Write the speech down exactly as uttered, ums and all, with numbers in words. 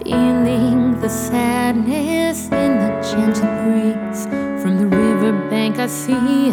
feeling the sadness in the gentle breeze. From the riverbank I see